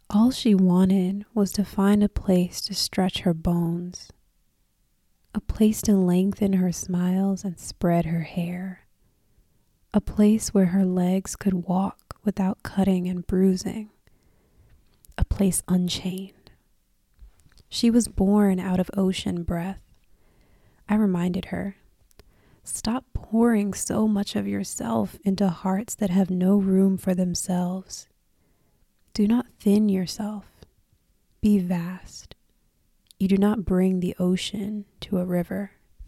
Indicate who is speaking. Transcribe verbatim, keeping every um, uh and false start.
Speaker 1: All she wanted was to find a place to stretch her bones, a place to lengthen her smiles and spread her hair, a place where her legs could walk without cutting and bruising, a place unchained. She was born out of ocean breath. I reminded her, stop pouring so much of yourself into hearts that have no room for themselves. Do not thin yourself. Be vast. You do not bring the ocean to a river.